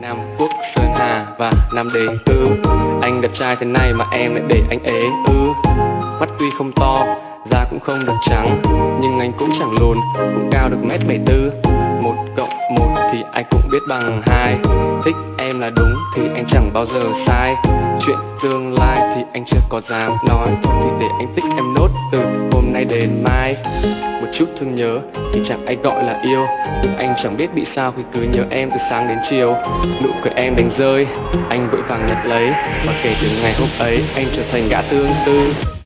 Nam Quốc Sơn Hà và Nam Đế anh đẹp trai thế này mà em lại để anh ế mắt tuy không to, da cũng không được trắng, nhưng anh cũng chẳng lùn, cũng cao được 1m74. 1+1 thì anh cũng biết bằng 2. Thích em là đúng thì anh chẳng bao giờ sai. Chuyện tương lai thì anh chưa có dám nói, thôi thì để anh thích em nốt từ hôm nay đến mai. Một chút thương nhớ thì chẳng ai gọi là yêu, nhưng anh chẳng biết bị sao khi cứ nhớ em từ sáng đến chiều. Nụ cười em đánh rơi, anh vội vàng nhặt lấy, và kể từ ngày hôm ấy anh trở thành gã tương tư.